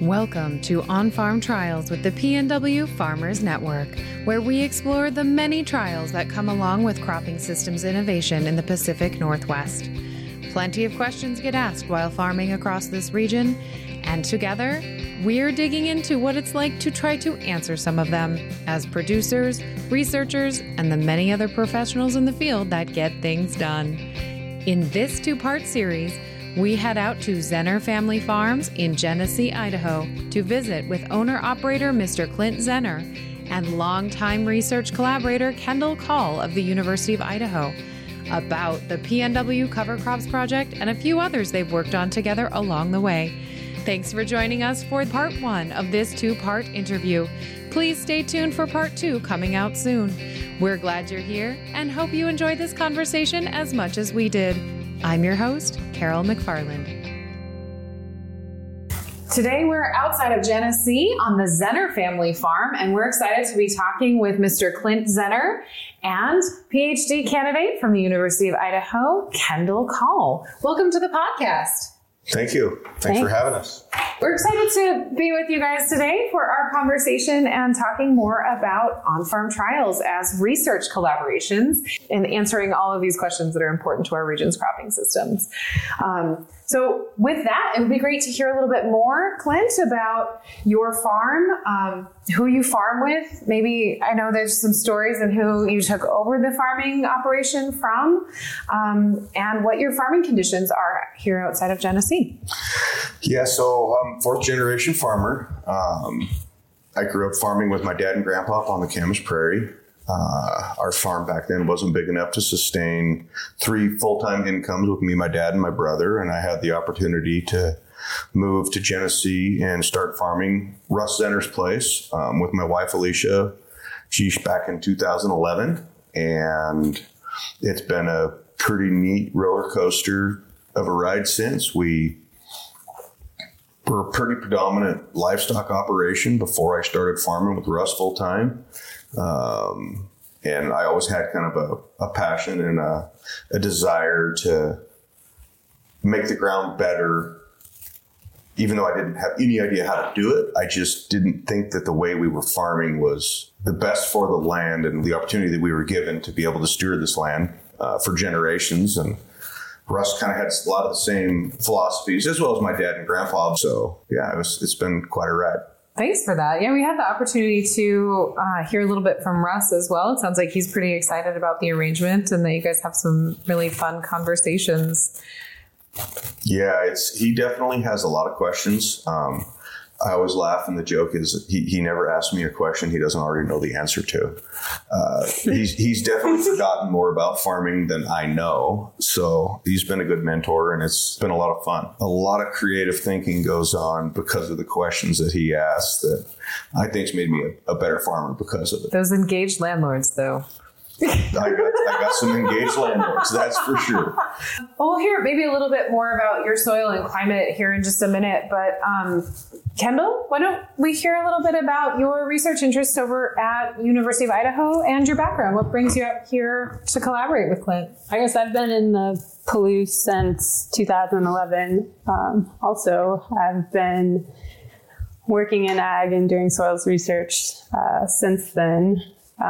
Welcome to On-Farm Trials with the PNW Farmers Network, where we explore the many trials that come along with cropping systems innovation in the Pacific Northwest. Plenty of questions get asked while farming across this region, and together, we're digging into what it's like to try to answer some of them as producers, researchers, and the many other professionals in the field that get things done. In this two-part series, we head out to Zenner Family Farms in Genesee, Idaho, to visit with owner-operator Mr. Clint Zenner and longtime research collaborator Kendall Call of the University of Idaho about the PNW Cover Crops Project and a few others they've worked on together along the way. Thanks for joining us for part one of this two-part interview. Please stay tuned for part two coming out soon. We're glad you're here and hope you enjoyed this conversation as much as we did. I'm your host, Carol McFarland. Today we're outside of Genesee on the Zenner Family Farm, and we're excited to be talking with Mr. Clint Zenner and PhD candidate from the University of Idaho, Kendall Call. Welcome to the podcast. Thank you. Thanks for having us. We're excited to be with you guys today for our conversation and talking more about on-farm trials as research collaborations and answering all of these questions that are important to our region's cropping systems. So with that, it would be great to hear a little bit more, Clint, about your farm, who you farm with. Maybe I know there's some stories and who you took over the farming operation from, and what your farming conditions are here outside of Genesee. Yeah, so I'm fourth generation farmer. I grew up farming with my dad and grandpa up on the Camas Prairie. Our farm back then wasn't big enough to sustain 3 full-time incomes with me, my dad, and my brother. And I had the opportunity to move to Genesee and start farming Russ Zenner's place with my wife, Alicia. She's back in 2011. And it's been a pretty neat roller coaster of a ride since. We're a pretty predominant livestock operation before I started farming with Russ full-time. And I always had kind of a passion and a desire to make the ground better. Even though I didn't have any idea how to do it, I just didn't think that the way we were farming was the best for the land and the opportunity that we were given to be able to steward this land for generations. And Russ kind of had a lot of the same philosophies as well as my dad and grandpa. So yeah, it's been quite a ride. Thanks for that. Yeah, we had the opportunity to hear a little bit from Russ as well. It sounds like he's pretty excited about the arrangement and that you guys have some really fun conversations. Yeah, he definitely has a lot of questions. I always laugh, and the joke is he never asks me a question he doesn't already know the answer to. He's definitely forgotten more about farming than I know. So he's been a good mentor, and it's been a lot of fun. A lot of creative thinking goes on because of the questions that he asks that I think's made me a better farmer because of it. Those engaged landlords, though. I got some engaged landlords, that's for sure. Well, we'll hear maybe a little bit more about your soil and climate here in just a minute. But Kendall, why don't we hear a little bit about your research interests over at University of Idaho and your background? What brings you out here to collaborate with Clint? I guess I've been in the Palouse since 2011. Also, I've been working in ag and doing soils research since then.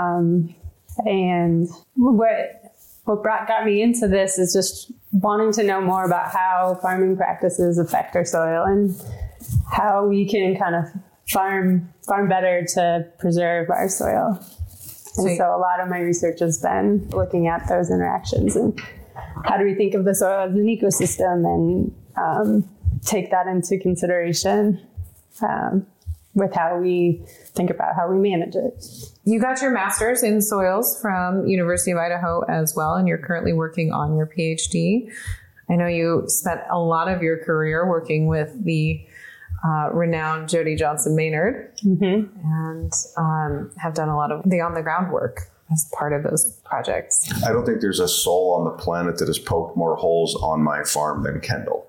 And what got me into this is just wanting to know more about how farming practices affect our soil and how we can kind of farm better to preserve our soil. And so a lot of my research has been looking at those interactions and how do we think of the soil as an ecosystem and take that into consideration with how we think about how we manage it. You got your master's in soils from University of Idaho as well, and you're currently working on your PhD. I know you spent a lot of your career working with the renowned Jody Johnson Maynard, and have done a lot of the on-the-ground work as part of those projects. I don't think there's a soul on the planet that has poked more holes on my farm than Kendall.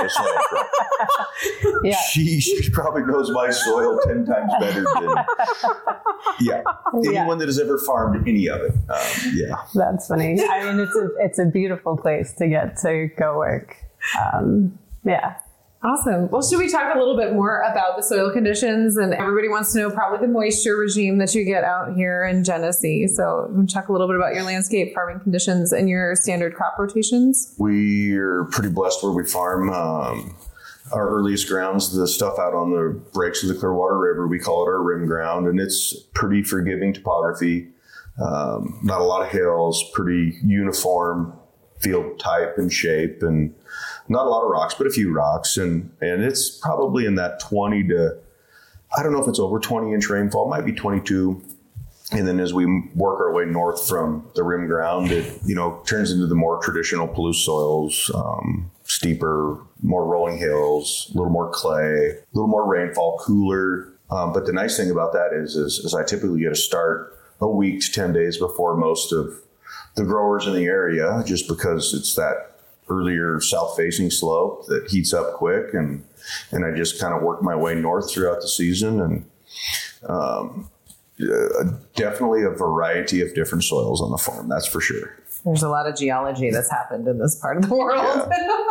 Yeah. She probably knows my soil 10 times better than anyone that has ever farmed any of it. That's funny. I mean, it's a beautiful place to get to go work. Awesome. Well, should we talk a little bit more about the soil conditions? And everybody wants to know probably the moisture regime that you get out here in Genesee. So we'll talk a little bit about your landscape farming conditions and your standard crop rotations. We're pretty blessed where we farm. Our earliest grounds, the stuff out on the breaks of the Clearwater River, we call it our rim ground, and it's pretty forgiving topography. Not a lot of hills, pretty uniform field type and shape, and not a lot of rocks, but a few rocks. And it's probably in that 20 to, I don't know if it's over 20 inch rainfall, it might be 22. And then as we work our way north from the rim ground, it, turns into the more traditional Palouse soils, steeper, more rolling hills, a little more clay, a little more rainfall, cooler. But the nice thing about that is I typically get a start a week to 10 days before most of the growers in the area, just because it's that earlier south-facing slope that heats up quick, and I just kind of work my way north throughout the season, and definitely a variety of different soils on the farm, that's for sure. There's a lot of geology that's happened in this part of the world.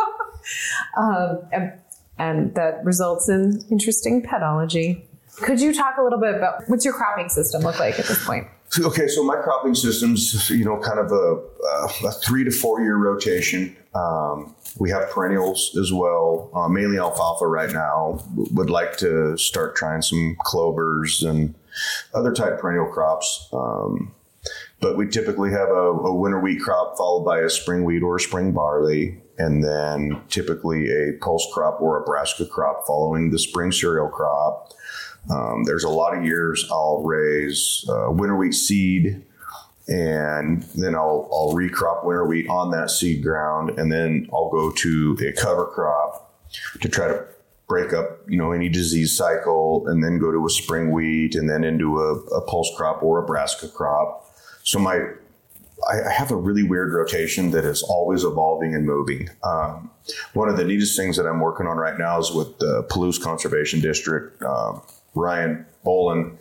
Yeah. And that results in interesting pedology. Could you talk a little bit about what's your cropping system look like at this point? Okay, so my cropping system's, kind of a 3 to 4 year rotation. We have perennials as well, mainly alfalfa right now. Would like to start trying some clovers and other type perennial crops. But we typically have a winter wheat crop followed by a spring wheat or a spring barley, and then typically a pulse crop or a brassica crop following the spring cereal crop. There's a lot of years I'll raise winter wheat seed, and then I'll recrop winter wheat on that seed ground, and then I'll go to a cover crop to try to break up, any disease cycle, and then go to a spring wheat, and then into a pulse crop or a brassica crop. So I have a really weird rotation that is always evolving and moving. One of the neatest things that I'm working on right now is with the Palouse Conservation District, Ryan Bolin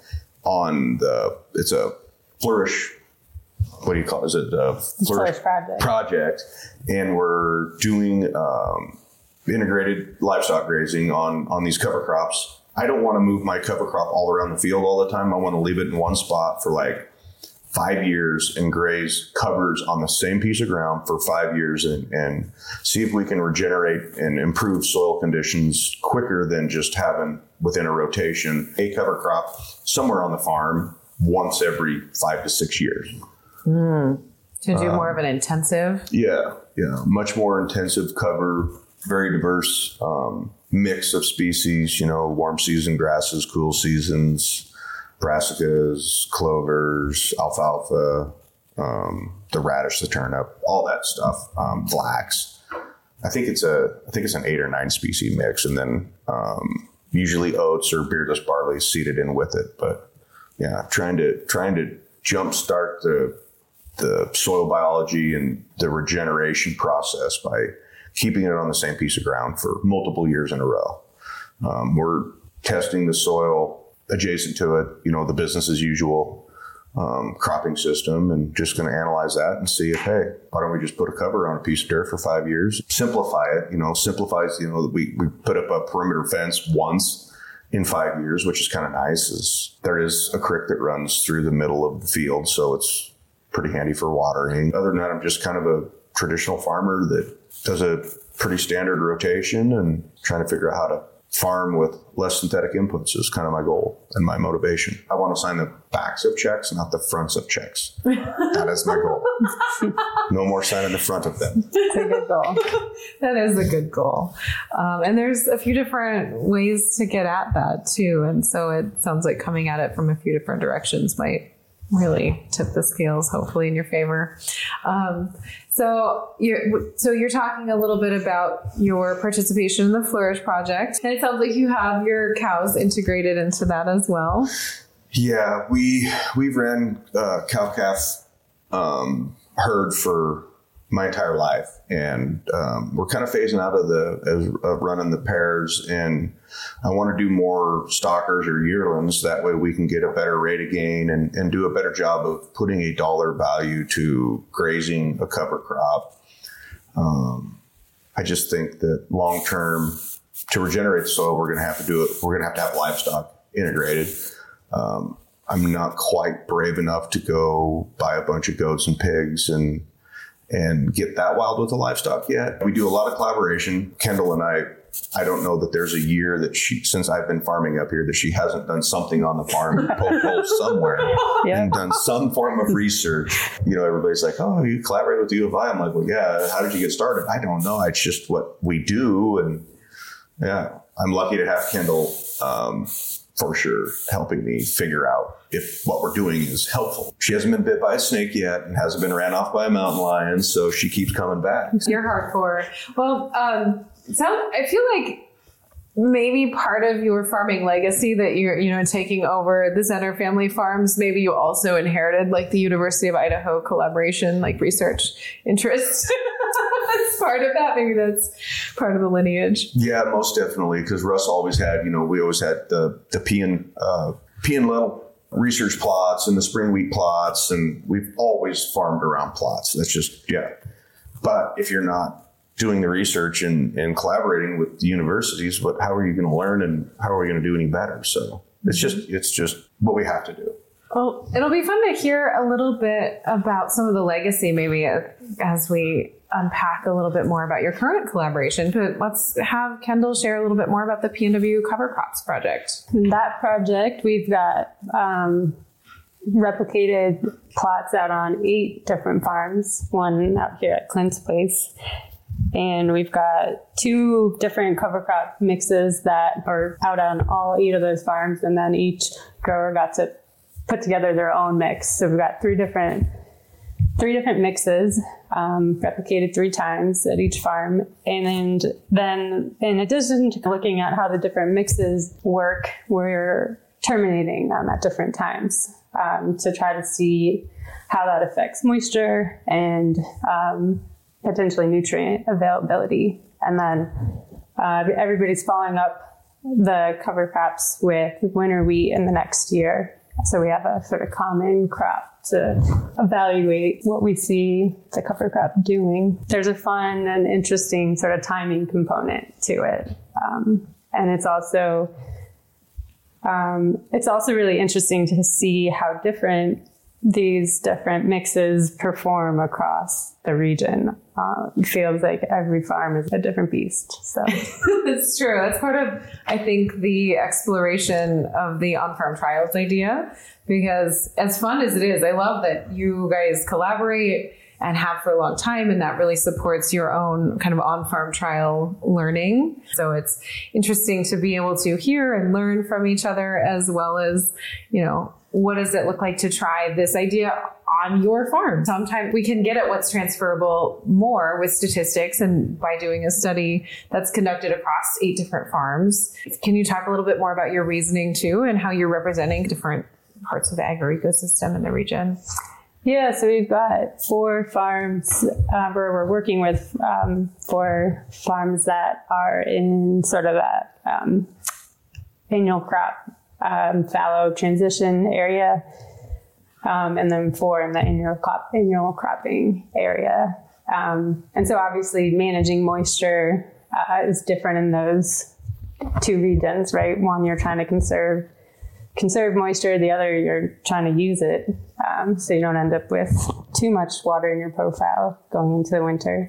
it's a Flourish, what do you call it? Is it a Flourish project? And we're doing integrated livestock grazing on these cover crops. I don't want to move my cover crop all around the field all the time. I want to leave it in one spot for like 5 years and graze covers on the same piece of ground for 5 years and see if we can regenerate and improve soil conditions quicker than just having within a rotation a cover crop somewhere on the farm once every 5 to 6 years. To do more of an intensive? Yeah. Much more intensive cover, very diverse mix of species, warm season grasses, cool seasons, brassicas, clovers, alfalfa, the radish, the turnip, all that stuff, flax. I think it's an 8 or 9 species mix, and then usually oats or beardless barley seeded in with it. But yeah, trying to jumpstart the soil biology and the regeneration process by keeping it on the same piece of ground for multiple years in a row. We're testing the soil adjacent to it, the business as usual cropping system, and just going to analyze that and see if, hey, why don't we just put a cover on a piece of dirt for 5 years, simplify it, simplifies, we put up a perimeter fence once in 5 years, which is kind of nice. There is a creek that runs through the middle of the field, so it's pretty handy for watering. Other than that, I'm just kind of a traditional farmer that does a pretty standard rotation and trying to figure out how to farm with less synthetic inputs is kind of my goal and my motivation. I want to sign the backs of checks, not the fronts of checks. That is my goal. No more signing the front of them. That's a good goal. That is a good goal. And there's a few different ways to get at that too. And so it sounds like coming at it from a few different directions might really tip the scales, hopefully, in your favor. So you're talking a little bit about your participation in the Flourish project, and it sounds like you have your cows integrated into that as well. Yeah, we've ran cow-calf herd for my entire life, and we're kind of phasing out of running the pairs, and I want to do more stockers or yearlings. That way we can get a better rate of gain and do a better job of putting a dollar value to grazing a cover crop. I just think that long term, to regenerate the soil, we're going to have to do it. We're going to have livestock integrated. I'm not quite brave enough to go buy a bunch of goats and pigs and get that wild with the livestock yet. We do a lot of collaboration. Kendall and I don't know that there's a year that since I've been farming up here, that she hasn't done something on the farm, poked holes somewhere, and done some form of research. Everybody's like, oh, you collaborate with U of I. I'm like, well, yeah, how did you get started? I don't know. It's just what we do. And yeah, I'm lucky to have Kendall, for sure, helping me figure out if what we're doing is helpful. She hasn't been bit by a snake yet and hasn't been ran off by a mountain lion, so she keeps coming back. You're hardcore. Well, I feel like maybe part of your farming legacy that you're, taking over the Zenner family farms, maybe you also inherited like the University of Idaho collaboration, like research interest. That's part of that. Maybe that's part of the lineage. Yeah, most definitely. Because Russ always had, we always had the pea and lentil research plots and the spring wheat plots. And we've always farmed around plots. That's just, yeah. But if you're not doing the research and collaborating with the universities, how are you going to learn and how are we going to do any better? So it's just what we have to do. Well, it'll be fun to hear a little bit about some of the legacy, maybe as we unpack a little bit more about your current collaboration. But let's have Kendall share a little bit more about the PNW Cover Crops project. That project, we've got replicated plots out on 8 different farms, one out here at Clint's place. And we've got 2 different cover crop mixes that are out on all 8 of those farms. And then each grower got to put together their own mix. So we've got 3 different mixes, replicated 3 times at each farm. And then in addition to looking at how the different mixes work, we're terminating them at different times to try to see how that affects moisture and potentially nutrient availability. And then everybody's following up the cover crops with winter wheat in the next year. So we have a sort of common crop to evaluate what we see the cover crop doing. There's a fun and interesting sort of timing component to it. And it's also really interesting to see how different these different mixes perform across the region. It feels like every farm is a different beast. So it's true. That's part of, I think, the exploration of the on-farm trials idea, because as fun as it is, I love that you guys collaborate and have for a long time, and that really supports your own kind of on-farm trial learning. So it's interesting to be able to hear and learn from each other, as well as, what does it look like to try this idea on your farm? Sometimes we can get at what's transferable more with statistics and by doing a study that's conducted across 8 different farms. Can you talk a little bit more about your reasoning too, and how you're representing different parts of the agro-ecosystem in the region? Yeah, so we've got 4 farms where we're working with 4 farms that are in sort of that annual crop fallow transition area, and then 4 in the annual cropping area. And so obviously managing moisture is different in those 2 regions, right? One, you're trying to conserve moisture. The other, you're trying to use it, so you don't end up with too much water in your profile going into the winter.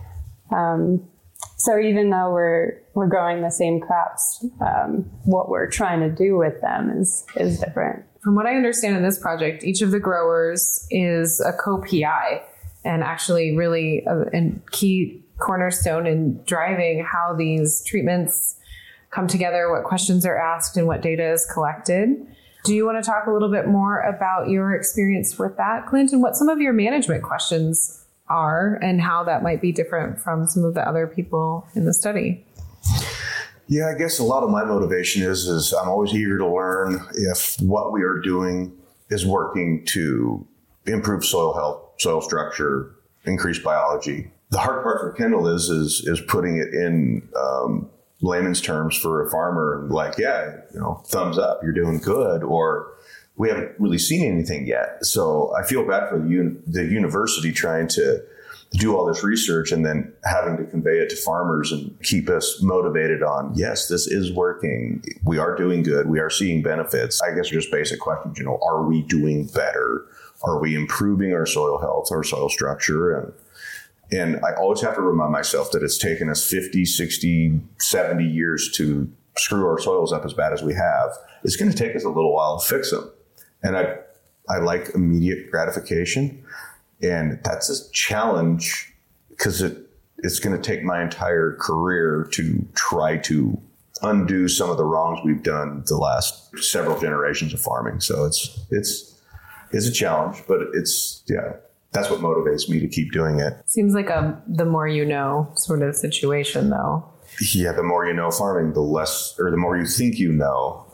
So even though we're growing the same crops, what we're trying to do with them is different. From what I understand in this project, each of the growers is a co-PI, and actually really a key cornerstone in driving how these treatments come together, what questions are asked, and what data is collected. Do you want to talk a little bit more about your experience with that, Clint, and what some of your management questions are and how that might be different from some of the other people in the study? Yeah, I guess a lot of my motivation is I'm always eager to learn if what we are doing is working to improve soil health, soil structure, increase biology. The hard part for Kendall is putting it in layman's terms for a farmer, like, thumbs up, you're doing good, or we haven't really seen anything yet. So I feel bad for the university trying to do all this research and then having to convey it to farmers and keep us motivated on, yes, this is working. We are doing good. We are seeing benefits. I guess just basic questions, are we doing better? Are we improving our soil health, our soil structure? And I always have to remind myself that it's taken us 50, 60, 70 years to screw our soils up as bad as we have. It's going to take us a little while to fix them. And I like immediate gratification. And that's a challenge because it's going to take my entire career to try to undo some of the wrongs we've done the last several generations of farming. So it's a challenge, but that's what motivates me to keep doing it. Seems like the more you know sort of situation, though. Yeah, the more you know farming, the less, or the more you think you know.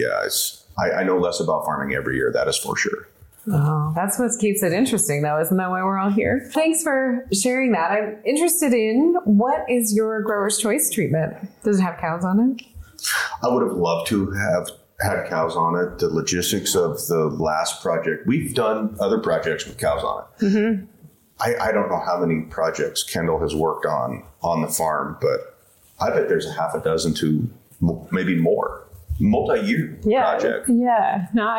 I know less about farming every year. That is for sure. Oh, that's what keeps it interesting, though. Isn't that why we're all here? Thanks for sharing that. I'm interested in, what is your grower's choice treatment? Does it have cows on it? I would have loved to have had cows on it. The logistics of the last project, we've done other projects with cows on it. Mm-hmm. I don't know how many projects Kendall has worked on the farm, but I bet there's a half a dozen to maybe more multi-year project. Yeah. No,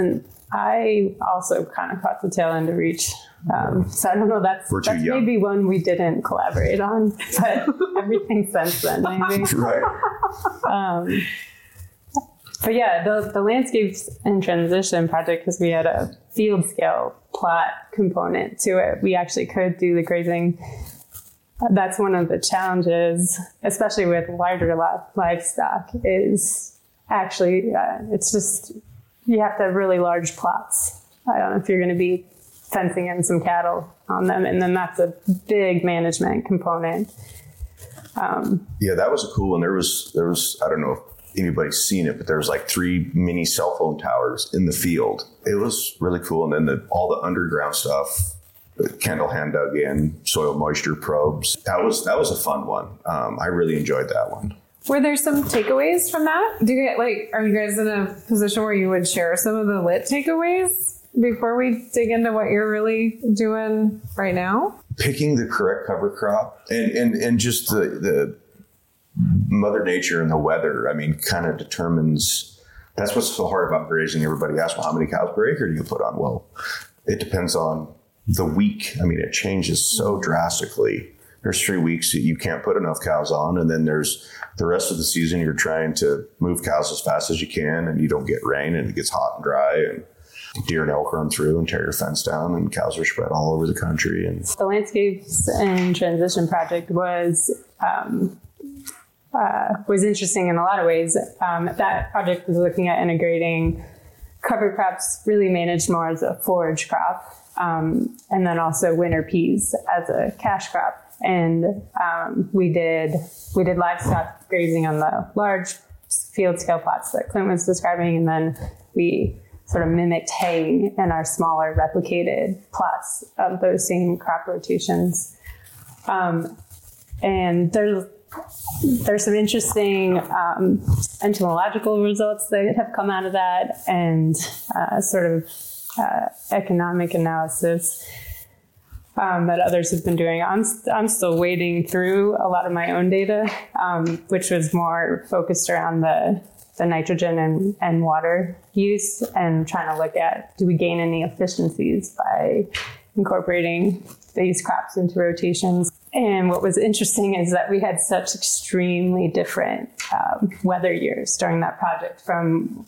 I also kind of caught the tail end of Reach. So I don't know, that's maybe one we didn't collaborate on, but everything since then, maybe. Right. But yeah, the Landscapes in Transition project, because we had a field scale plot component to it, we actually could do the grazing. That's one of the challenges, especially with larger livestock, is actually, it's just, you have to have really large plots. I don't know if you're going to be fencing in some cattle on them, and then that's a big management component. Yeah, that was a cool one. There was, I don't know if anybody's seen it, but there was like 3 mini cell phone towers in the field. It was really cool. And then all the underground stuff, Kendall hand dug in, soil moisture probes. That was a fun one. I really enjoyed that one. Were there some takeaways from that? Are you guys in a position where you would share some of the lit takeaways before we dig into what you're really doing right now? Picking the correct cover crop and just the Mother Nature and the weather, kind of determines. That's what's so hard about grazing. Everybody asks, well, how many cows per acre do you put on? Well, it depends on the week. It changes so drastically. There's 3 weeks that you can't put enough cows on. And then there's the rest of the season, you're trying to move cows as fast as you can, and you don't get rain, and it gets hot and dry, and deer and elk run through and tear your fence down, and cows are spread all over the country. And the Landscapes in Transition project was interesting in a lot of ways. That project was looking at integrating cover crops, really managed more as a forage crop, and then also winter peas as a cash crop. And we did livestock grazing on the large field scale plots that Clint was describing, and then we sort of mimicked haying in our smaller replicated plots of those same crop rotations. And there's some interesting entomological results that have come out of that, and sort of economic analysis that others have been doing. I'm still wading through a lot of my own data, which was more focused around the nitrogen and water use, and trying to look at, do we gain any efficiencies by incorporating these crops into rotations? And what was interesting is that we had such extremely different weather years during that project, from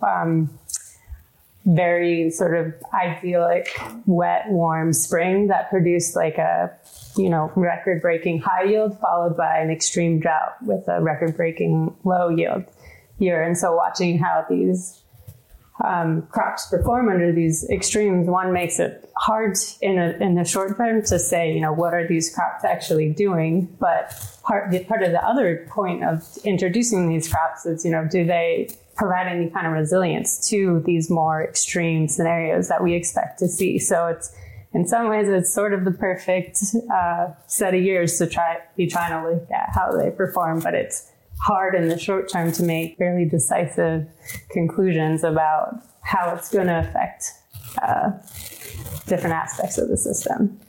very sort of idyllic, wet, warm spring that produced like a, record-breaking high yield, followed by an extreme drought with a record-breaking low yield year. And so watching how these crops perform under these extremes, one, makes it hard in the short term to say, what are these crops actually doing? But part of the other point of introducing these crops is, do they provide any kind of resilience to these more extreme scenarios that we expect to see? So in some ways, it's sort of the perfect set of years to be trying to look at how they perform, but it's hard in the short term to make fairly decisive conclusions about how it's going to affect different aspects of the system.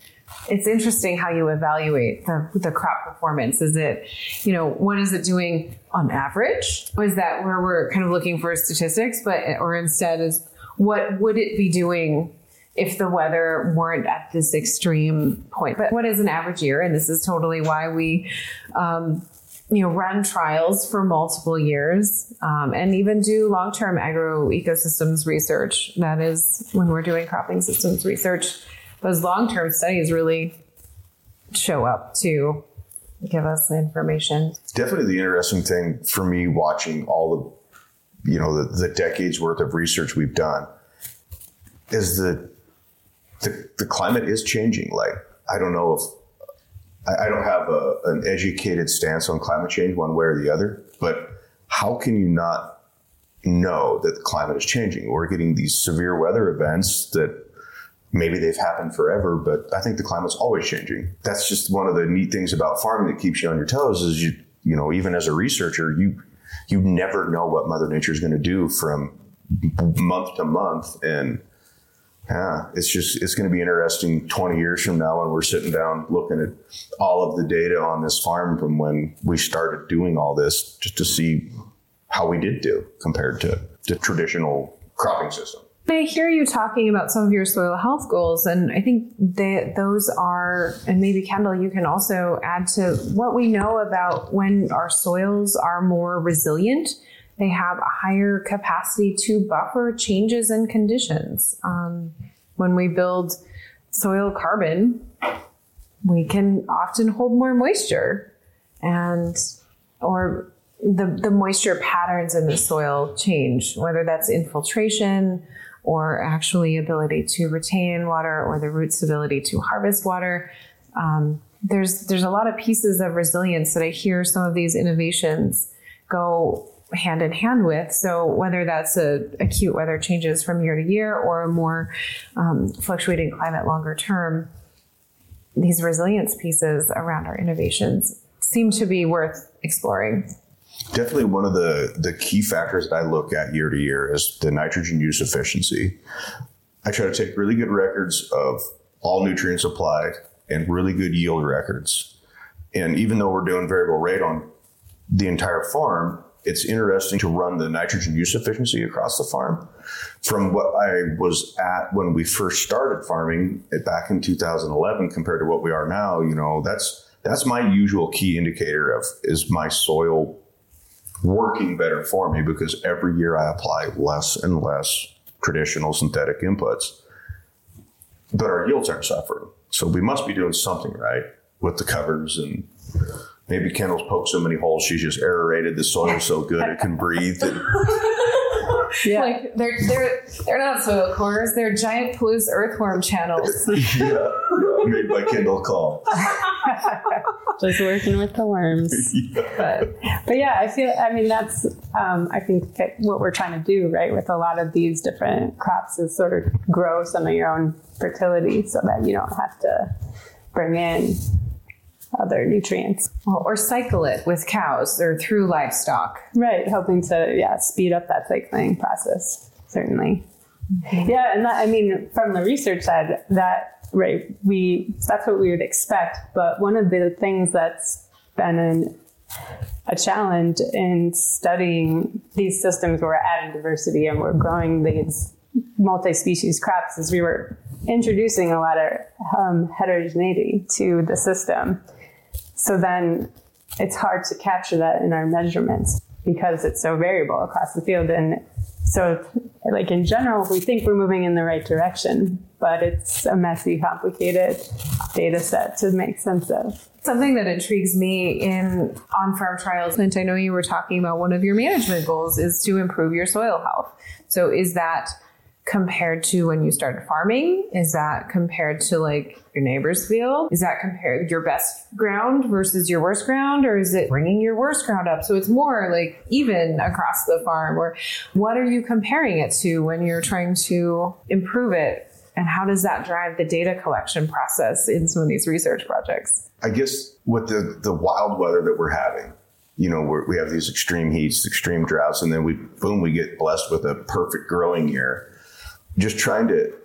it's interesting how you evaluate the crop performance. Is it, what is it doing on average? Or is that where we're kind of looking for statistics, or instead is what would it be doing if the weather weren't at this extreme point? But what is an average year? And this is totally why we, run trials for multiple years, and even do long-term agroecosystems research. That is when we're doing cropping systems research. Those long-term studies really show up to give us the information. Definitely the interesting thing for me watching all the decades worth of research we've done is the climate is changing. Like, I don't know if I don't have an educated stance on climate change one way or the other, but how can you not know that the climate is changing? We're getting these severe weather events that maybe they've happened forever, but I think the climate's always changing. That's just one of the neat things about farming that keeps you on your toes is even as a researcher, you never know what Mother Nature is going to do from month to month. And it's going to be interesting 20 years from now when we're sitting down looking at all of the data on this farm from when we started doing all this, just to see how we did do compared to the traditional cropping system. I hear you talking about some of your soil health goals, and I think those are, and maybe Kendall, you can also add to what we know about when our soils are more resilient. They have a higher capacity to buffer changes in conditions. When we build soil carbon, we can often hold more moisture, or the moisture patterns in the soil change, whether that's infiltration or actually ability to retain water or the root's ability to harvest water. There's a lot of pieces of resilience that I hear some of these innovations go hand in hand with. So whether that's acute weather changes from year to year or a more fluctuating climate longer term, these resilience pieces around our innovations seem to be worth exploring. Definitely one of the key factors that I look at year to year is the nitrogen use efficiency. I try to take really good records of all nutrients applied and really good yield records. And even though we're doing variable rate on the entire farm, it's interesting to run the nitrogen use efficiency across the farm. From what I was at when we first started farming back in 2011 compared to what we are now, that's my usual key indicator of, is my soil working better for me? Because every year I apply less and less traditional synthetic inputs, but our yields aren't suffering. So we must be doing something right with the covers, and maybe Kendall's poked so many holes, she's just aerated the soil so good it can breathe. Yeah. Like they're not soil cores, they're giant Palouse earthworm channels. yeah, made by Kendall Call. Just working with the worms. Yeah. But yeah, that's, I think that what we're trying to do, right, with a lot of these different crops is sort of grow some of your own fertility so that you don't have to bring in other nutrients. Or cycle it with cows or through livestock. Right, helping to, speed up that cycling process, certainly. Mm-hmm. Yeah, and from the research side, that's what we would expect. But one of the things that's been a challenge in studying these systems where we're adding diversity and we're growing these multi-species crops is we were introducing a lot of heterogeneity to the system. So then it's hard to capture that in our measurements because it's so variable across the field. And so, like, in general, we think we're moving in the right direction, but it's a messy, complicated data set to make sense of. Something that intrigues me in on-farm trials, Clint, I know you were talking about one of your management goals is to improve your soil health. So is that compared to when you started farming? Is that compared to like your neighbor's field? Is that compared your best ground versus your worst ground? Or is it bringing your worst ground up? So it's more like even across the farm, or what are you comparing it to when you're trying to improve it? And how does that drive the data collection process in some of these research projects? I guess with the wild weather that we're having, we have these extreme heats, extreme droughts, and then we get blessed with a perfect growing year. Just trying to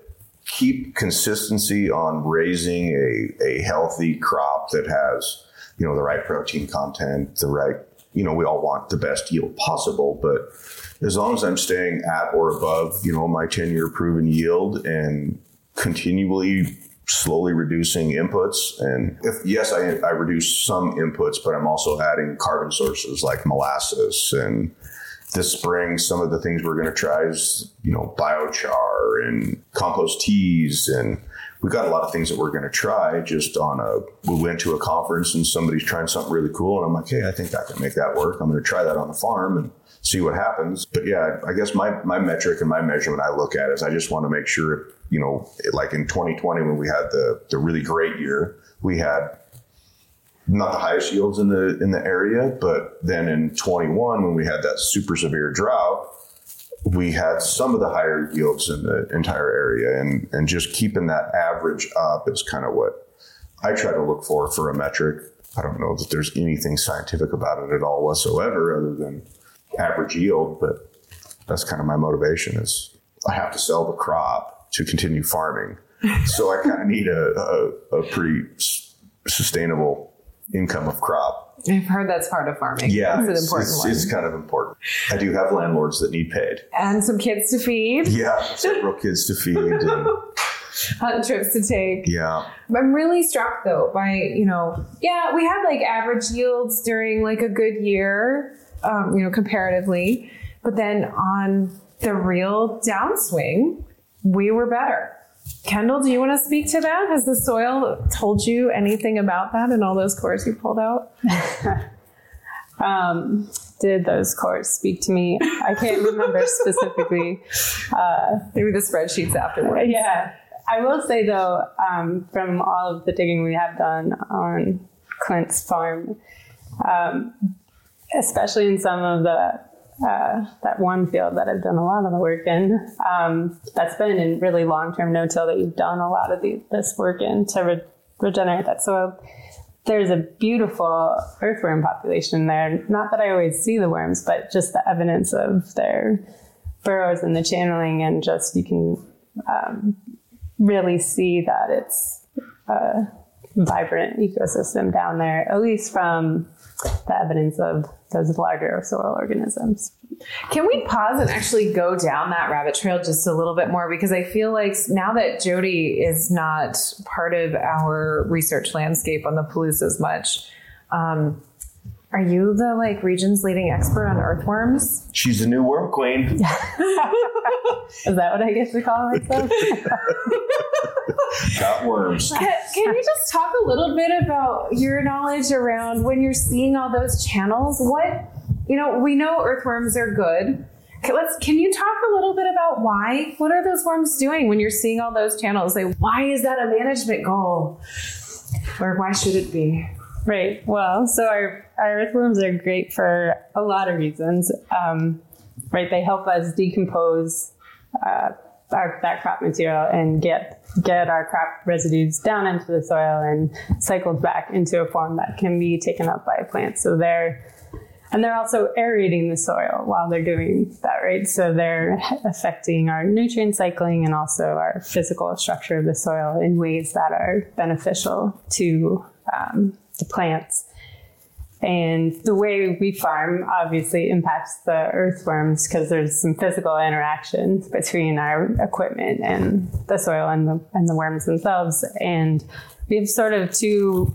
keep consistency on raising a healthy crop that has, the right protein content, the right, we all want the best yield possible, but as long as I'm staying at or above, my 10-year proven yield and continually slowly reducing inputs. And I reduce some inputs, but I'm also adding carbon sources like molasses. And this spring, some of the things we're going to try is, biochar and compost teas. And we've got a lot of things that we're going to try we went to a conference and somebody's trying something really cool. And I'm like, hey, I think I can make that work. I'm going to try that on the farm and see what happens. But yeah, I guess my metric and my measurement I look at is I just want to make sure, like in 2020 when we had the really great year, we had not the highest yields in the area, but then in 21 when we had that super severe drought, we had some of the higher yields in the entire area, and just keeping that average up is kind of what I try to look for a metric. I don't know that there's anything scientific about it at all whatsoever other than average yield, but that's kind of my motivation is I have to sell the crop to continue farming. So I kind of need a pretty sustainable income of crop. I've heard that's part of farming. Yeah, it's an important one. It's kind of important. I do have landlords that need paid. And some kids to feed. Yeah, several kids to feed. And hunt trips to take. Yeah. I'm really struck though by, we had like average yields during like a good year, comparatively. But then on the real downswing, we were better. Kendall, do you want to speak to that? Has the soil told you anything about that in all those cores you pulled out? Did those cores speak to me? I can't remember specifically. Maybe the spreadsheets afterwards. Yeah. I will say though, from all of the digging we have done on Clint's farm, especially in some of that one field that I've done a lot of the work in, that's been in really long-term no-till that you've done a lot of this work in to regenerate that soil. There's a beautiful earthworm population there. Not that I always see the worms, but just the evidence of their burrows and the channeling, and just you can really see that it's a vibrant ecosystem down there, at least from the evidence of those larger soil organisms. Can we pause and actually go down that rabbit trail just a little bit more? Because I feel like now that Jody is not part of our research landscape on the Palouse as much, are you the region's leading expert on earthworms? She's the new worm queen. Is that what I get to call myself? Got worms. Can you just talk a little bit about your knowledge around when you're seeing all those channels? We know earthworms are good. Can you talk a little bit about why? What are those worms doing when you're seeing all those channels? Why is that a management goal? Or why should it be? Right. Well, so our earthworms are great for a lot of reasons. Right. They help us decompose that crop material and get our crop residues down into the soil and cycled back into a form that can be taken up by plants. So they're also aerating the soil while they're doing that, right? So they're affecting our nutrient cycling and also our physical structure of the soil in ways that are beneficial to the plants. And the way we farm obviously impacts the earthworms because there's some physical interaction between our equipment and the soil and the worms themselves. And we have sort of two,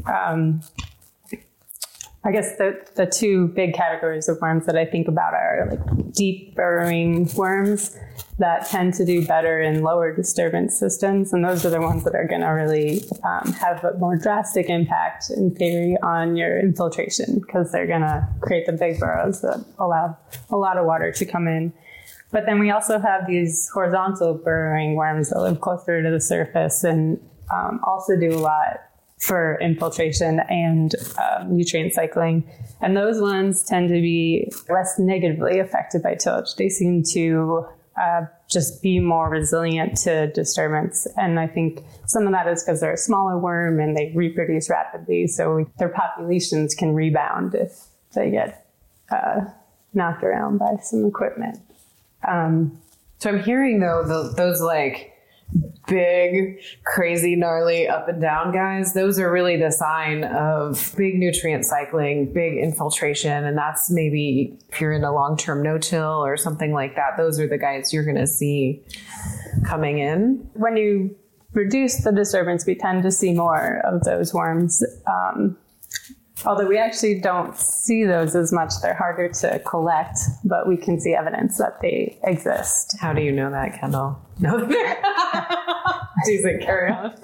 I guess the two big categories of worms that I think about are deep burrowing worms that tend to do better in lower disturbance systems. And those are the ones that are going to really have a more drastic impact, in theory, on your infiltration, because they're going to create the big burrows that allow a lot of water to come in. But then we also have these horizontal burrowing worms that live closer to the surface and also do a lot for infiltration and nutrient cycling. And those ones tend to be less negatively affected by tillage. They seem to just be more resilient to disturbance. And I think some of that is because they're a smaller worm and they reproduce rapidly. So their populations can rebound if they get knocked around by some equipment. So I'm hearing though, those big, crazy, gnarly up and down guys, those are really the sign of big nutrient cycling, big infiltration. And that's maybe if you're in a long-term no-till or something like that, those are the guys you're going to see coming in. When you reduce the disturbance, we tend to see more of those worms. Although we actually don't see those as much. They're harder to collect, but we can see evidence that they exist. How do you know that, Kendall? No. Decent, carry on.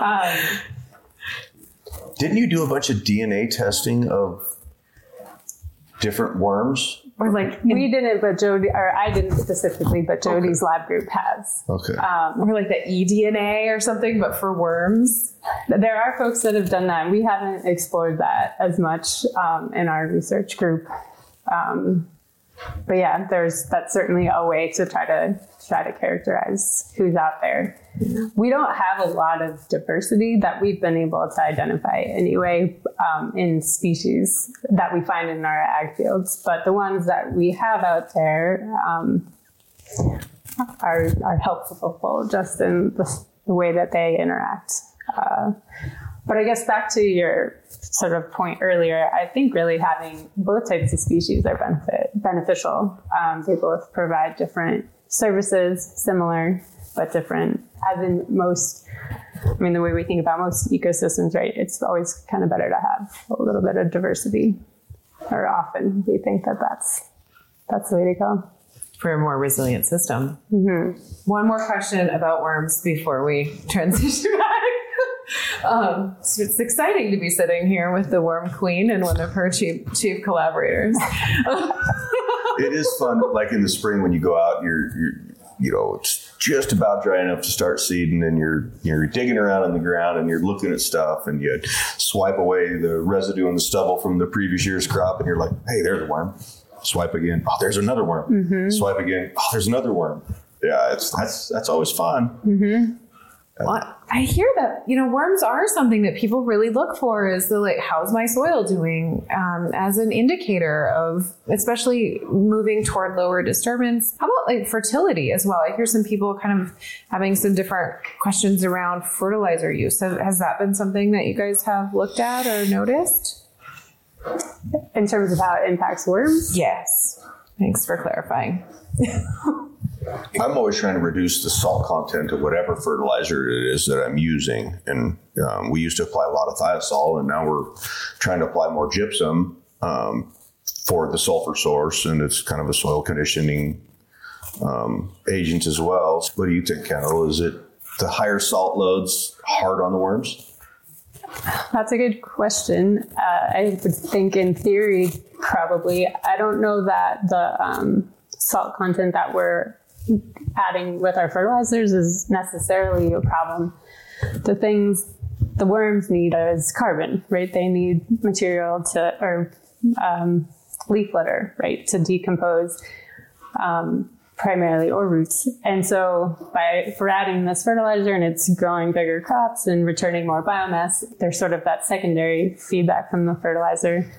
Didn't you do a bunch of DNA testing of different worms? Or like we didn't, but Jody, or I didn't specifically, but Jody's lab group has. Okay. Or like the eDNA or something, but for worms. There are folks that have done that. We haven't explored that as much in our research group. But yeah, that's certainly a way to try to characterize who's out there. We don't have a lot of diversity that we've been able to identify anyway in species that we find in our ag fields. But the ones that we have out there are helpful just in the way that they interact. But I guess back to your sort of point earlier, I think really having both types of species are beneficial. They both provide different services, similar but different. As in the way we think about most ecosystems, right? It's always kind of better to have a little bit of diversity. Or often we think that's the way to go. For a more resilient system. Mm-hmm. One more question about worms before we transition back. So it's exciting to be sitting here with the worm queen and one of her chief collaborators. It is fun. Like in the spring when you go out, it's just about dry enough to start seeding, and you're digging around in the ground and you're looking at stuff, and you swipe away the residue and the stubble from the previous year's crop, and you're like, hey, there's a worm. Swipe again. Oh, there's another worm. Mm-hmm. Swipe again. Oh, there's another worm. Yeah, that's always fun. Mm-hmm. Well, I hear that, worms are something that people really look for is how's my soil doing as an indicator of, especially moving toward lower disturbance. How about fertility as well? I hear some people kind of having some different questions around fertilizer use. So has that been something that you guys have looked at or noticed? In terms of how it impacts worms? Yes. Thanks for clarifying. I'm always trying to reduce the salt content of whatever fertilizer it is that I'm using. And we used to apply a lot of thiazole, and now we're trying to apply more gypsum for the sulfur source. And it's kind of a soil conditioning agent as well. So what do you think, Kendall? Is it the higher salt loads hard on the worms? That's a good question. I would think in theory, probably. I don't know that the salt content that we're adding with our fertilizers is necessarily a problem. The things the worms need is carbon, right? They need material or leaf litter, right, to decompose primarily, or roots. And so if we're adding this fertilizer and it's growing bigger crops and returning more biomass, there's sort of that secondary feedback from the fertilizer.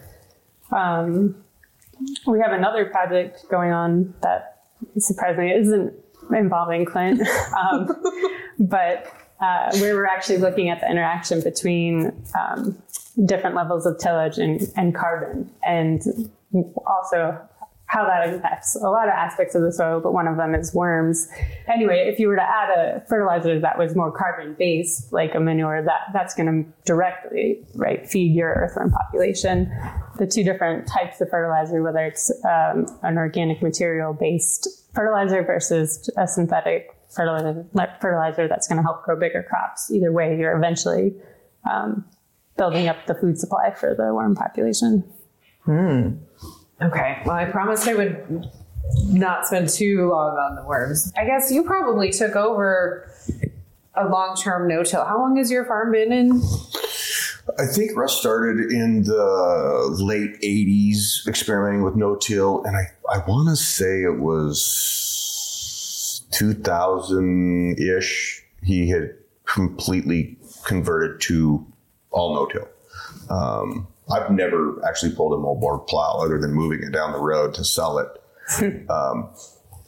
We have another project going on that surprisingly isn't involving Clint, but where we're actually looking at the interaction between different levels of tillage and carbon, and also how that impacts a lot of aspects of the soil, but one of them is worms. Anyway, if you were to add a fertilizer that was more carbon-based, like a manure, that's going to directly, right, feed your earthworm population. The two different types of fertilizer, whether it's an organic material-based fertilizer versus a synthetic fertilizer that's going to help grow bigger crops. Either way, you're eventually building up the food supply for the worm population. Okay. Well, I promised I would not spend too long on the worms. I guess you probably took over a long-term no-till. How long has your farm been in? I think Russ started in the late 80s experimenting with no-till, and I want to say it was 2000-ish. He had completely converted to all no-till. I've never actually pulled a moldboard plow other than moving it down the road to sell it.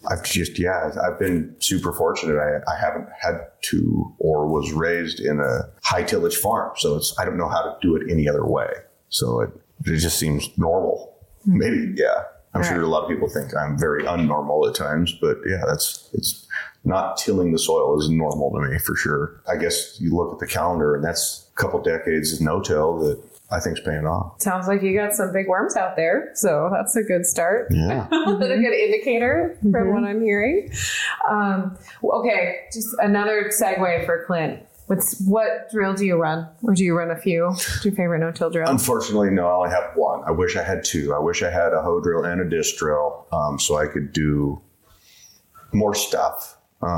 I've been super fortunate. I haven't had to or was raised in a high tillage farm. So I don't know how to do it any other way. So it just seems normal. Maybe, yeah. I'm sure a lot of people think I'm very unnormal at times, but yeah, it's not tilling the soil is normal to me for sure. I guess you look at the calendar and that's a couple decades of no-till that I think is paying off. Sounds like you got some big worms out there, so that's a good start. Yeah. A good indicator from what I'm hearing. Okay, just another segue for Clint. What drill do you run? Or do you run a few? What's your favorite no-till drill? Unfortunately, no, I only have one. I wish I had two. I wish I had a hoe drill and a disc drill so I could do more stuff.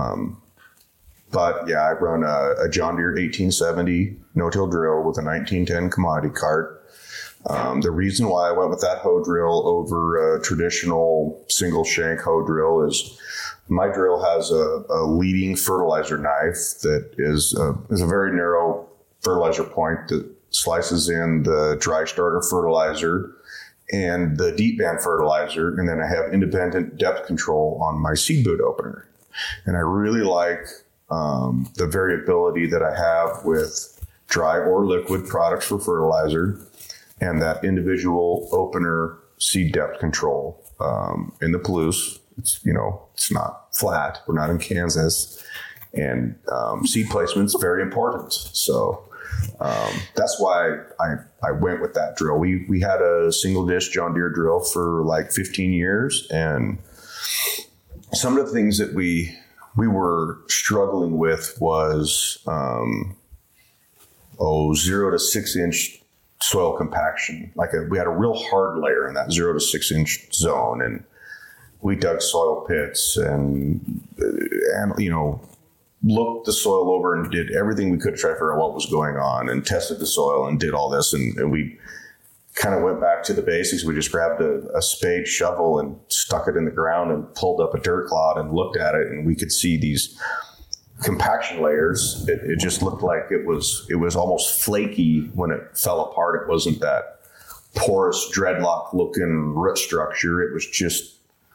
But yeah, I run a John Deere 1870 no-till drill with a 1910 commodity cart. The reason why I went with that hoe drill over a traditional single shank hoe drill is my drill has a leading fertilizer knife that is a very narrow fertilizer point that slices in the dry starter fertilizer and the deep band fertilizer. And then I have independent depth control on my seed boot opener. And I really like the variability that I have with dry or liquid products for fertilizer and that individual opener seed depth control in the Palouse. It's not flat. We're not in Kansas. And seed placement's very important. So that's why I went with that drill. We had a single disc John Deere drill for like 15 years. And some of the things that we were struggling with was 0 to 6 inch soil compaction. We had a real hard layer in that 0 to 6 inch zone. And we dug soil pits and looked the soil over and did everything we could to try to figure out what was going on and tested the soil and did all this. And we kind of went back to the basics. We just grabbed a spade shovel and stuck it in the ground and pulled up a dirt clod and looked at it. And we could see these compaction layers. It just looked like it was almost flaky when it fell apart. It wasn't that porous dreadlock looking root structure. It was just,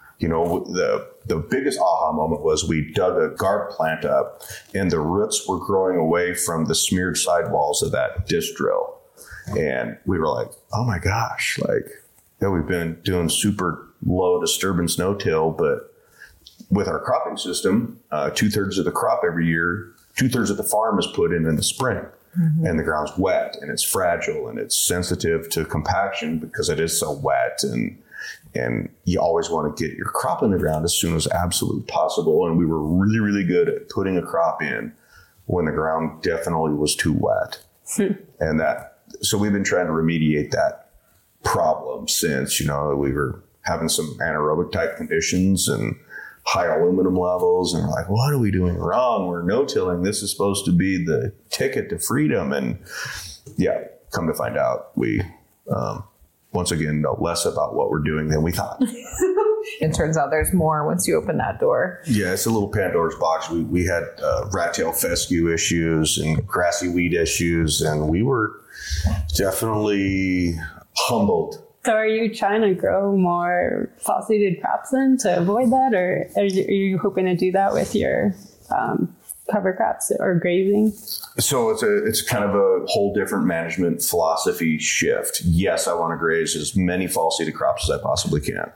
the biggest aha moment was we dug a garb plant up and the roots were growing away from the smeared sidewalls of that disc drill. And we were like, oh my gosh, we've been doing super low disturbance no-till, but with our cropping system, 2/3 of the crop every year, 2/3 of the farm is put in the spring. Mm-hmm. And the ground's wet and it's fragile and it's sensitive to compaction because it is so wet. And you always want to get your crop in the ground as soon as absolutely possible. And we were really, really good at putting a crop in when the ground definitely was too wet. And so we've been trying to remediate that problem since, we were having some anaerobic type conditions and high aluminum levels. And we're like, what are we doing wrong? We're no-tilling. This is supposed to be the ticket to freedom. And yeah, come to find out, we, once again, know less about what we're doing than we thought. It turns out there's more once you open that door. Yeah, it's a little Pandora's box. We had rat tail fescue issues and grassy weed issues, and we were definitely humbled. So are you trying to grow more fall-seeded crops then to avoid that, or are you hoping to do that with your cover crops or grazing? So it's kind of a whole different management philosophy shift. Yes, I want to graze as many fall seeded crops as I possibly can.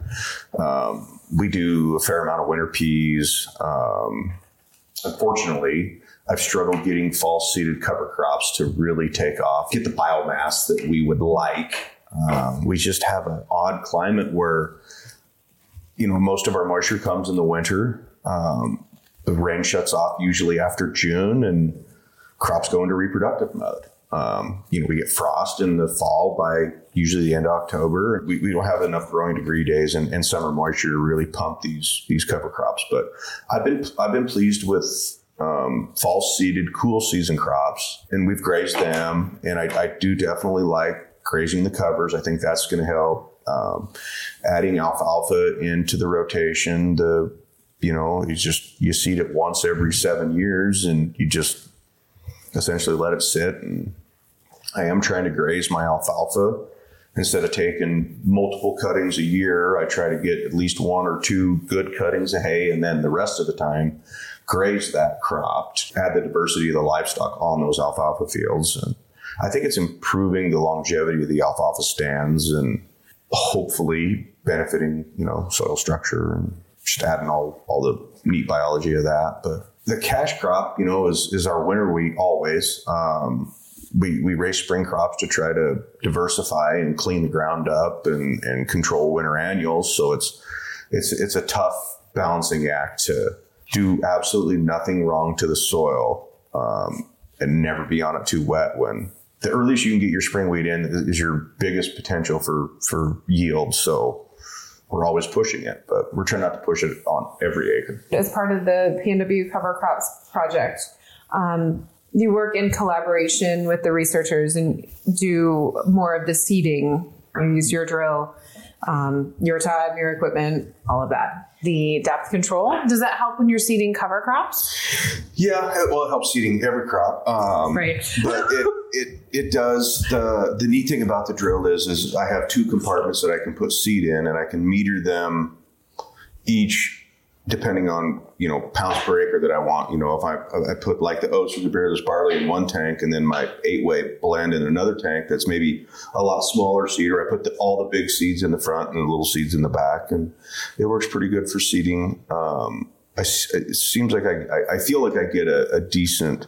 We do a fair amount of winter peas. Unfortunately, I've struggled getting fall seeded cover crops to really take off, get the biomass that we would like. We just have an odd climate where, most of our moisture comes in the winter. The rain shuts off usually after June and crops go into reproductive mode. We get frost in the fall by usually the end of October. We don't have enough growing degree days and summer moisture to really pump these cover crops. But I've been pleased with fall seeded cool season crops, and we've grazed them. And I do definitely like grazing the covers. I think that's going to help. Adding alfalfa into the rotation, you seed it once every 7 years and you just essentially let it sit. And I am trying to graze my alfalfa instead of taking multiple cuttings a year, I try to get at least 1 or 2 good cuttings of hay, and then the rest of the time graze that crop, add the diversity of the livestock on those alfalfa fields. And I think it's improving the longevity of the alfalfa stands and hopefully benefiting, soil structure and just adding all the neat biology of that. But the cash crop, is our winter wheat always. We raise spring crops to try to diversify and clean the ground up and control winter annuals. So it's a tough balancing act to do absolutely nothing wrong to the soil and never be on it too wet. When the earliest you can get your spring wheat in is your biggest potential for yield. So we're always pushing it, but we're trying not to push it on every acre. As part of the PNW Cover Crops project, you work in collaboration with the researchers and do more of the seeding. You use your drill, your time, your equipment, all of that. The depth control, does that help when you're seeding cover crops? Yeah, it helps seeding every crop. Right. But it does. The neat thing about the drill is I have 2 compartments that I can put seed in, and I can meter them each depending on, pounds per acre that I want. If I put like the oats or the bearless barley in one tank and then my 8-way blend in another tank that's maybe a lot smaller seed, or I put all the big seeds in the front and the little seeds in the back, and it works pretty good for seeding. It seems like I feel like I get a decent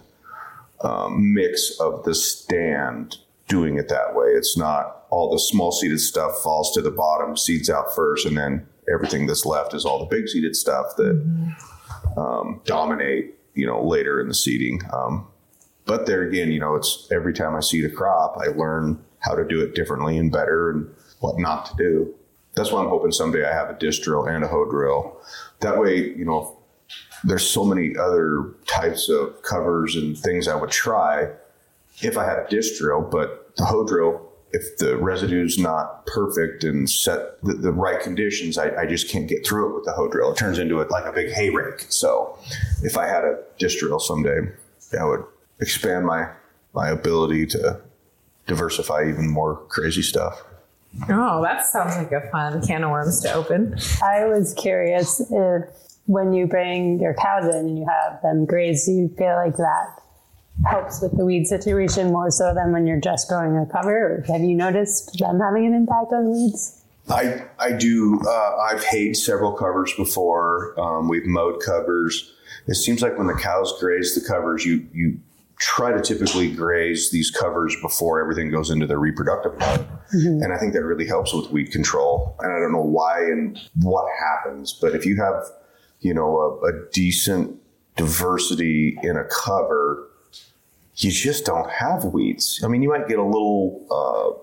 mix of the stand doing it that way. It's not all the small seeded stuff falls to the bottom, seeds out first, and then everything that's left is all the big seeded stuff that dominate, later in the seeding. But there again, it's every time I seed a crop, I learn how to do it differently and better and what not to do. That's why I'm hoping someday I have a disc drill and a hoe drill. That way, there's so many other types of covers and things I would try if I had a disc drill, but the hoe drill, if the residue's not perfect and set the right conditions, I just can't get through it with the hoe drill. It turns into like a big hay rake. So if I had a disc drill someday, that would expand my ability to diversify even more crazy stuff. Oh, that sounds like a fun can of worms to open. I was curious if when you bring your cows in and you have them graze, do you feel like that helps with the weed situation more so than when you're just growing a cover? Or have you noticed them having an impact on weeds? I do. I've hayed several covers before. We've mowed covers. It seems like when the cows graze the covers, you try to typically graze these covers before everything goes into the reproductive mode. Mm-hmm. And I think that really helps with weed control. And I don't know why and what happens, but if you have, a decent diversity in a cover, you just don't have weeds. I mean, you might get a little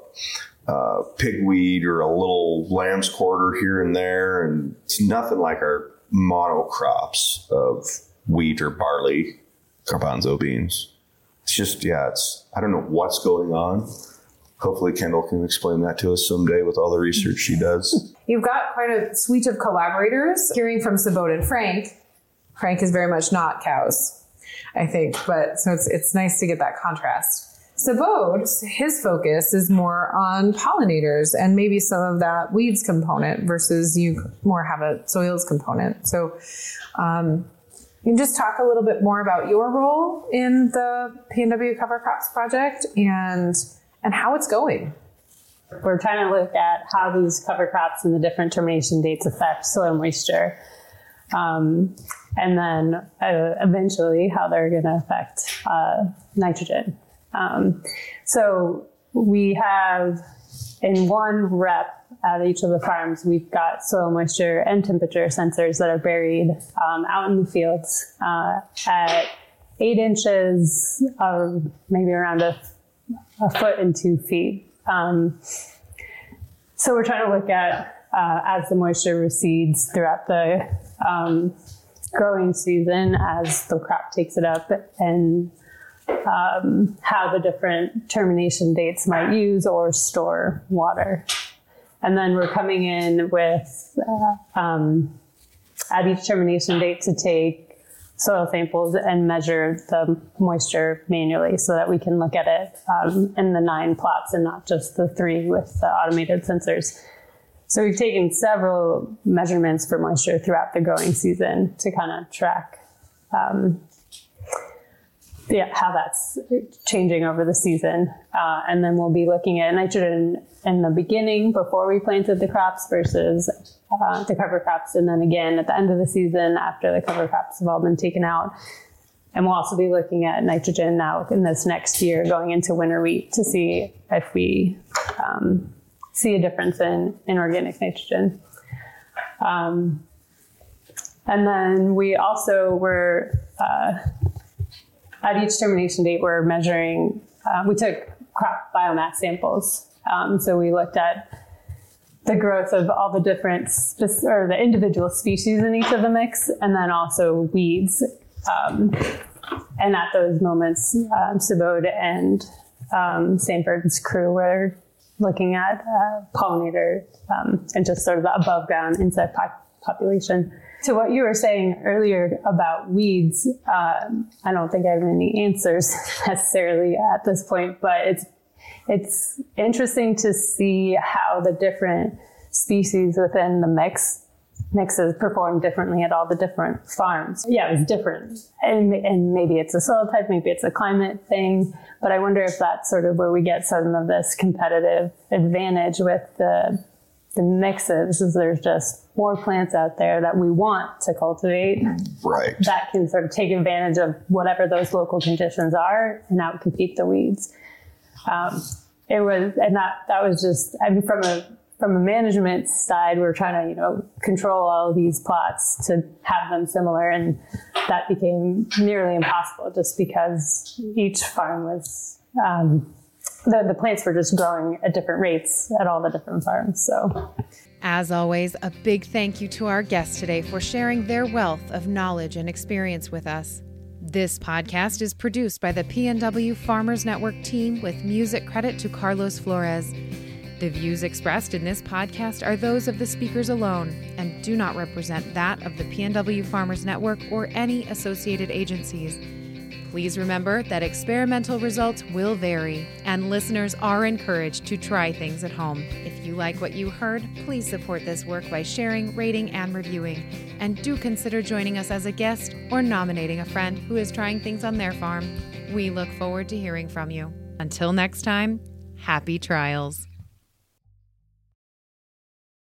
pigweed or a little lamb's quarter here and there, and it's nothing like our monocrops of wheat or barley, garbanzo beans. It's just, I don't know what's going on. Hopefully Kendall can explain that to us someday with all the research she does. You've got quite a suite of collaborators. Hearing from Sabode and Frank is very much not cows, I think, but so it's nice to get that contrast. Sabode, his focus is more on pollinators and maybe some of that weeds component versus you more have a soils component. So you can just talk a little bit more about your role in the PNW Cover Crops project and how it's going. We're trying to look at how these cover crops and the different termination dates affect soil moisture. And then eventually how they're going to affect nitrogen. So we have in one rep at each of the farms, we've got soil moisture and temperature sensors that are buried out in the fields at 8 inches, maybe around a foot and 2 feet. So we're trying to look at as the moisture recedes throughout the growing season, as the crop takes it up, and how the different termination dates might use or store water. And then we're coming in with at each termination date to take soil samples and measure the moisture manually so that we can look at it in the 9 plots and not just the 3 with the automated sensors. So we've taken several measurements for moisture throughout the growing season to kind of track how that's changing over the season. And then we'll be looking at nitrogen in the beginning before we planted the crops versus the cover crops. And then again at the end of the season after the cover crops have all been taken out. And we'll also be looking at nitrogen now in this next year going into winter wheat to see if we see a difference in organic nitrogen. And then we also were, at each termination date, we're measuring, we took crop biomass samples. So we looked at the growth of all the different, or the individual species in each of the mix, and then also weeds. And at those moments, Subodh and Sanford's crew were looking at pollinator and just sort of the above ground insect population. To what you were saying earlier about weeds, I don't think I have any answers necessarily at this point, but it's interesting to see how the different species within the mixes perform differently at all the different farms. Yeah, it was different. And maybe it's a soil type, maybe it's a climate thing, but I wonder if that's sort of where we get some of this competitive advantage with the mixes, is there's just more plants out there that we want to cultivate. Right. That can sort of take advantage of whatever those local conditions are and outcompete the weeds. That was just, I mean, from a management side, we're trying to, control all of these plots to have them similar. And that became nearly impossible just because each farm was, the plants were just growing at different rates at all the different farms. So, as always, a big thank you to our guests today for sharing their wealth of knowledge and experience with us. This podcast is produced by the PNW Farmers Network team with music credit to Carlos Flores. The views expressed in this podcast are those of the speakers alone and do not represent that of the PNW Farmers Network or any associated agencies. Please remember that experimental results will vary, and listeners are encouraged to try things at home. If you like what you heard, please support this work by sharing, rating, and reviewing. And do consider joining us as a guest or nominating a friend who is trying things on their farm. We look forward to hearing from you. Until next time, happy trials.